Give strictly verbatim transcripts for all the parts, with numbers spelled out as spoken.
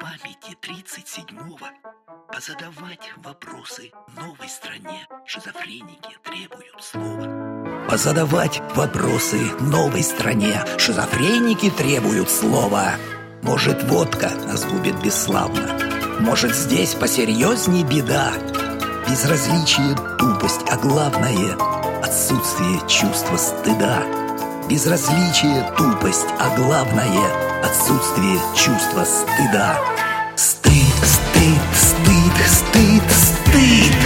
памяти тридцать седьмого позадавать вопросы новой стране. Шизофреники требуют слова. Позадавать вопросы новой стране. Шизофреники требуют слова. Может, водка нас губит бесславно, может, здесь посерьезней беда. Безразличие, тупость, а главное — отсутствие чувства стыда. Безразличие, тупость, а главное — отсутствие чувства стыда. Стыд, стыд, стыд, стыд, стыд.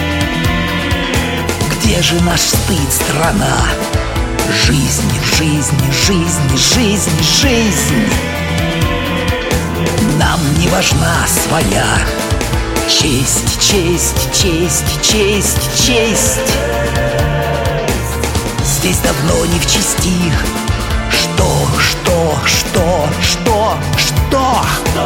Где же наш стыд, страна? Жизнь, жизнь, жизнь, жизнь, жизнь. Нам не важна своя честь, честь, честь, честь, честь. Здесь давно не в чести. Что, что, что, что, что?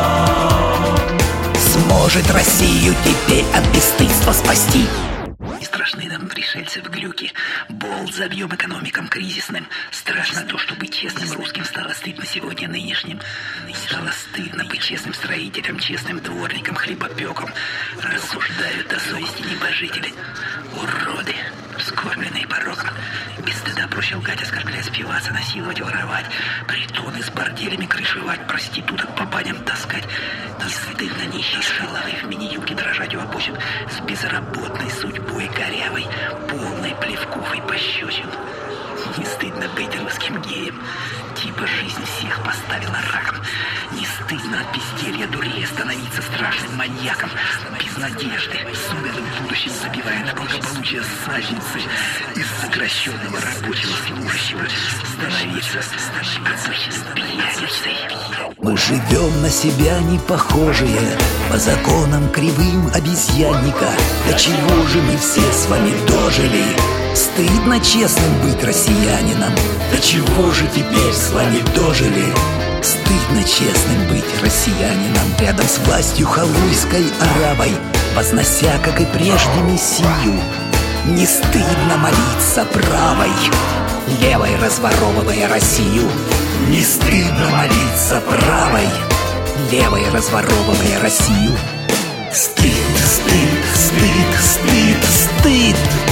Сможет Россию теперь от бесстыдства спасти? Не страшны нам пришельцы в глюки. Болт забьем экономикам кризисным. Страшно то, что быть честным русским стало стыдно сегодня нынешним. Стало стыдно быть честным строителем, честным дворником, хлебопеком. Рассуждают о совести небожители. Уроды, вскормленные пороком. Без стыда проще лгать, оскорблять, спиваться, насиловать, воровать. Притоны с борделями крышевать, проституток по баням таскать. Не стыдно нищей шаловой в мини-юбке дрожать у обочин с безработной судьбой корявой, полной плевков и пощечин. Не стыдно быть русским геем, типа жизнь всех поставила раком. Не стыдно от безделья дурее становиться страшным маньяком. Без надежды, с унылым будущим забивая на благополучие задницы. Из сокращенного рабочего служащего становиться обычным пьяницей. Мы живем на себя не похожие, по законам кривым обезьянника. До чего же мы все с вами дожили? Стыдно честным быть россиянином. До чего же теперь с вами дожили? Стыдно честным быть россиянином. Рядом с властью халуйской арабой, вознося, как и прежде, мессию. Не стыдно молиться правой, левой разворовывая Россию. Не стыдно молиться правой, левой разворовывая Россию. Стыд, стыд, стыд, стыд, стыд.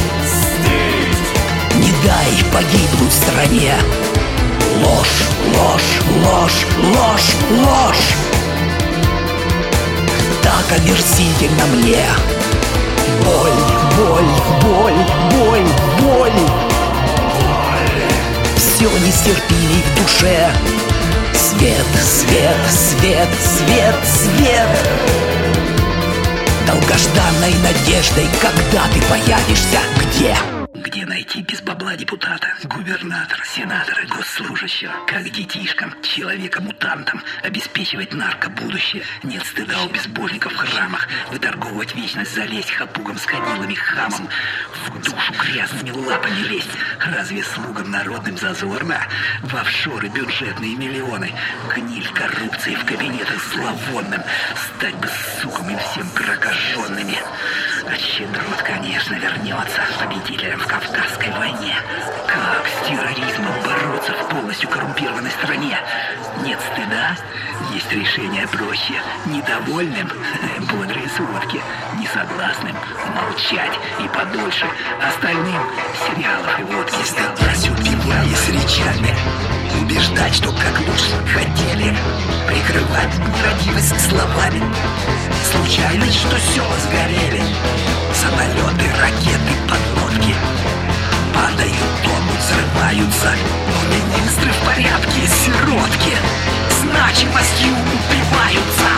Не дай погибнуть стране. Ложь, ложь, ложь, ложь, ложь. Так омерзительно мне. Боль, боль, боль, боль, боль. Все нестерпимей в душе. Свет, свет, свет, свет, свет. Долгожданной надеждой, когда ты появишься, где? Где найти без бабла депутата, губернатора, сенатора, госслужащего? Как детишкам, человека-мутантам обеспечивать наркобудущее? Нет стыда у безбожников в храмах выторговывать вечность, залезть хапугом с ходилами хамом, в душу грязными лапами лезть. Разве слугам народным зазорно? В офшоры бюджетные миллионы, гниль коррупции в кабинетах зловонным. Стать бы сукам им всем прокаженными. А щедрот, конечно, вернется победителем в Кавказской войне. Как с терроризмом бороться в полностью коррумпированной стране? Нет стыда? Есть решение проще. Недовольным — бодрые сводки. Несогласным — молчать и подольше. Остальным — сериалов и водки. Стыдясь убивая с речами, убеждать, что как лучше хотели. Прикрывать нерадивость словами. Случайность, что села сгорели. Самолеты, ракеты, подлодки падают, тонут, взрываются. Но министры в порядке, сиротки значимостью упиваются.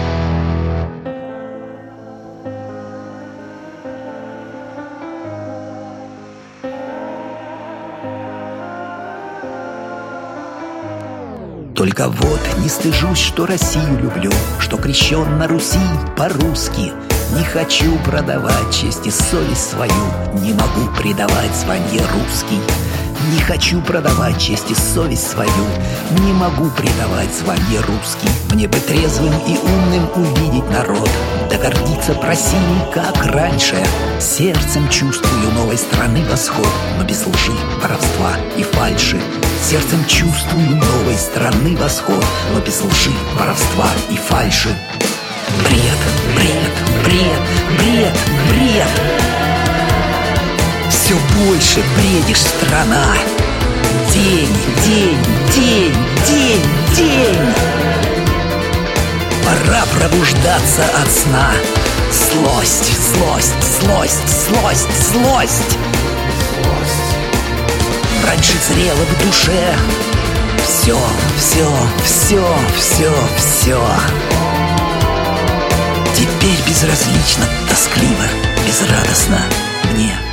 Только вот не стыжусь, что Россию люблю, что крещен на Руси по-русски. Не хочу продавать честь и совесть свою, не могу предавать звание русский. Не хочу продавать честь и совесть свою, не могу предавать звание русский. Мне бы трезвым и умным увидеть народ, да гордиться просили, как раньше. Сердцем чувствую новой страны восход, но без лжи, воровства и фальши. Сердцем чувствую новой страны восход, но без лжи, воровства и фальши. Бред, бред, бред, бред, бред. Все больше бредишь, страна. День, день, день, день, день. Пора пробуждаться от сна. Злость, злость, злость, злость, злость. Раньше зрело в душе. Все, все, все, все, все. Теперь безразлично, тоскливо, безрадостно мне.